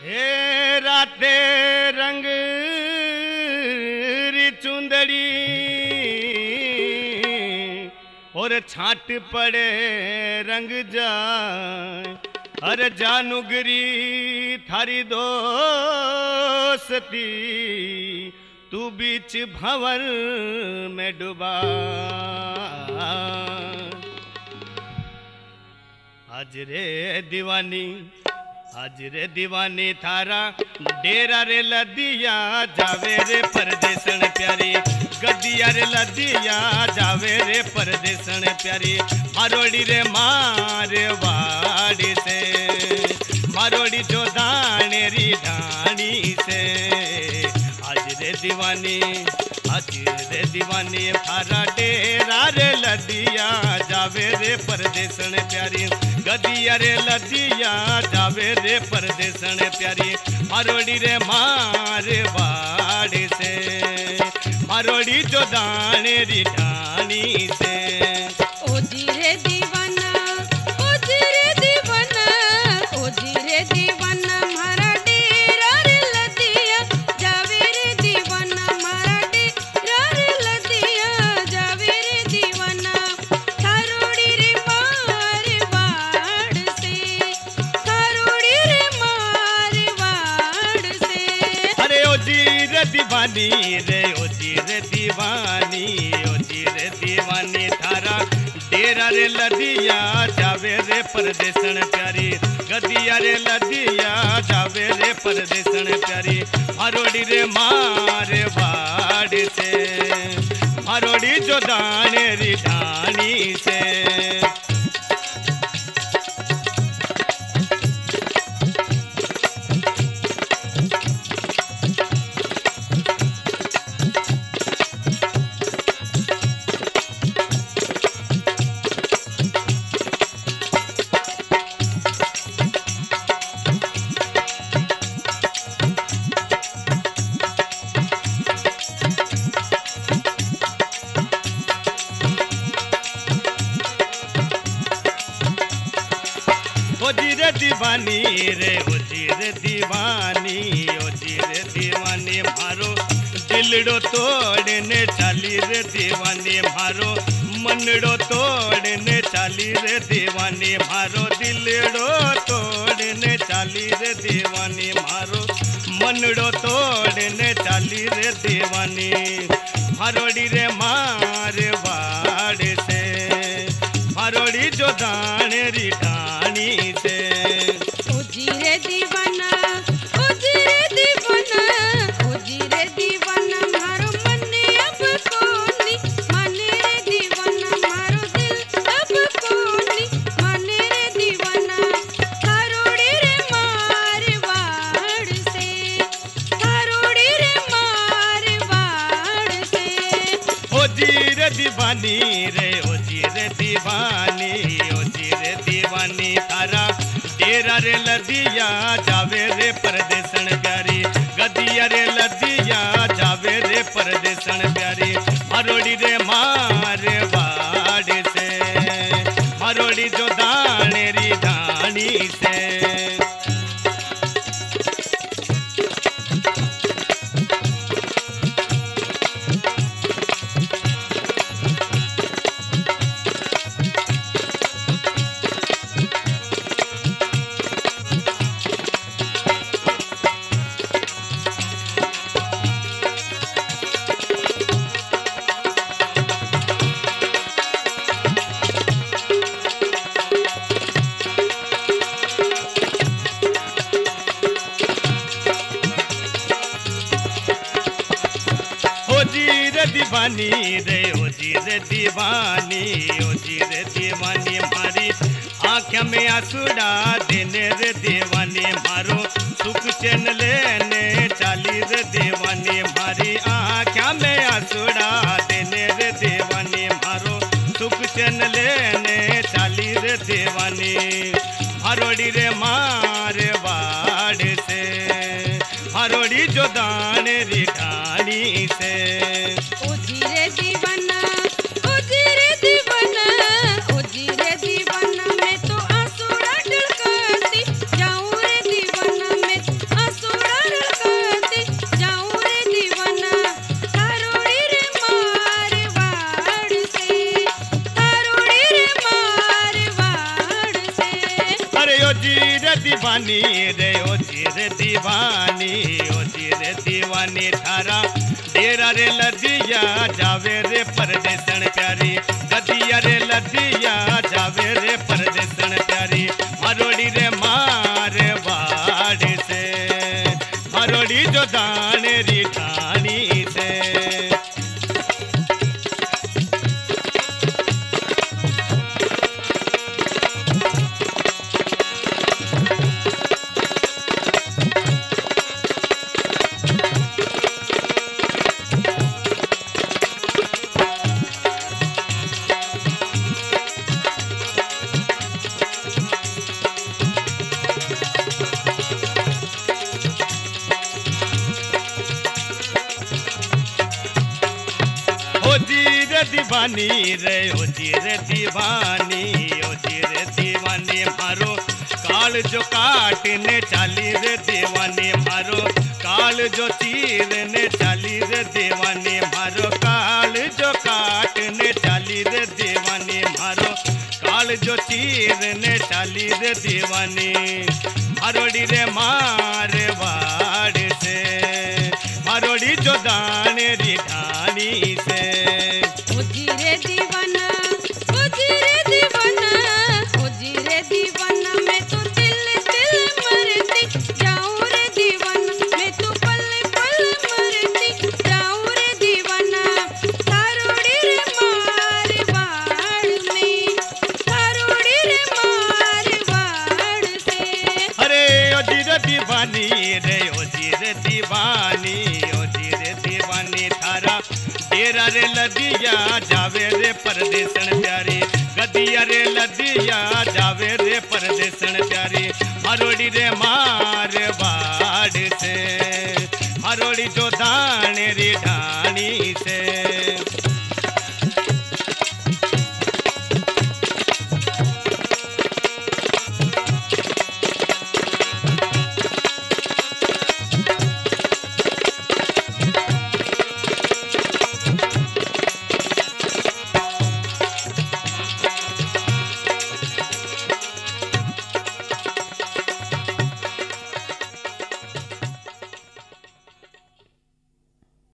हे राते रंग री चुंदड़ी और छाट पड़े रंग जाए। अरे जानुगरी थारी दोस्ती तू बीच भंवर में डूबा। आज रे दीवानी, आज रे दीवानी थारा डेरा रे लदिया जावे रे परदेसन प्यारी। गदिया रे लदिया जावे रे परदेसन प्यारी। मारोड़ी रे मारे वाड़ी से, मारोड़ी जो दाने री ढाणी से। आज रे दीवानी, आज रे दीवानी थारा डेरा रे लदिया जावे रे परदेसन प्यारी। गदिया रे लदिया जावे रे परदेसन प्यारी। मारोड़ी रे मारे वाड़ी से, मारोड़ी जो दाने री ढाणी से। ओ जी रे दीवाना, ओ जी रे दीवाना, ओ जी रे दीवाना मारा डेरा रे लदिया जावे रे दीवाना। मारा डेरा रे लदिया जावे रे दीवाना। थारोड़ी रे मारे वाड़ से, थारोड़ी रे मारे वाड़ से। अरे ओ जी रे दीवानी रे, ओ जी रे दीवानी, ओ जी रे दीवानी थारा डेरा रे लदिया जावे रे परदेसन प्यारी। गदिया रे लदिया जावे रे परदेसन प्यारी। मारोड़ी रे मारे वाड़ से, मारोड़ी जो दाने री ढाणी से। ओ जी रे दीवानी रे, ओ जी रे दीवानी, ओ जी रे दीवानी मारो दिलड़ो तोड़ने चाली रे दीवानी। मारो मनड़ो तोड़ने चाली रे दीवानी। मारो दिलड़ो तोड़ने चाली रे दीवानी। मारो मनड़ो तोड़ने चाली रे दीवानी। मारोड़ी रे मारे वाड़ से, मारोड़ी जो दाने री ढाणी से। ओ जी रे दीवाना, ओ जी रे दीवाना, ओ जी रे दीवाना मारो मन अब कोनी माने रे दीवाना। मारो दिल अब कोनी माने रे दीवाना। थारोड़ी रे मारे वाड़ से, थारोड़ी रे मारे वाड़ से। ओ जी रे दीवानी रे, ओ जी रे दीवानी, ओ जी रे दीवानी थारा डेरा रे लदिया जावे रे परदेसन प्यारी। गदिया रे लदिया जावे रे परदेसन प्यारी। मारोड़ी रे मारे वाड़ से, मारोड़ी जो दाने री ढाणी से। ओ जी रे दीवानी रे, ओ जी रे दीवानी, ओ जी रे दीवानी मारी आँखें में आंसुड़ा देने रे दीवानी। मारो सुख चैन लेने चाली रे दीवानी। मारी आँखें में आंसुड़ा देने रे दीवानी। मारो सुख चैन लेने चाली रे दीवानी। मारोड़ी रे मारे वाड़ से, मारोड़ी जो दाने री ढाणी से। ओ जी रे दीवाना, ओ जी रे दीवाना, ओ जी रे दीवाना मैं तो आंसू ढलकाती जाऊं रे दीवाना। मैं रे ओ जी रे दीवानी, ओ जी रे दीवानी थारा डेरा रे लदिया जावे रे परदेसन प्यारी, गदिया रे लदिया जावे रे परदेसन प्यारी। मरोड़ी रे मारवाड़ से, मरोड़ी जो दाने री ठानी से। ओ जी रे दीवानी रे, ओ जी रे दीवानी, ओ जी रे दीवानी मारो काल जो काटने चाली रे दीवानी, मारो काल जो चीरने चाली रे दीवानी, मारो काल जो काटने चाली रे दीवानी, मारो काल जो चीरने चाली रे दीवानी। मरोड़ी रे मारवाड़ से, मरोड़ी जो दाने री ठानी से। ओ जी रे दीवाना, ओ जी रे दीवाना, ओ जी रे दीवाना, मैं तो दिल दिल मरती जाऊं रे दीवाना, मैं तो पल पल मरती जाऊं रे दीवाना। थारोड़ी रे मारवाड़ में, थारोड़ी रे मारवाड़ से। अरे ओ जी रे दीवानी रे, ओ जी रे दीवानी, ओ जी रे दीवानी थारा डेरा रे लदिया जावे रे परदेसन प्यारी, गदिया रे लदिया जावे रे परदेसन प्यारी। मरोड़ी रे मारवाड़ से, मरोड़ी जो दाने री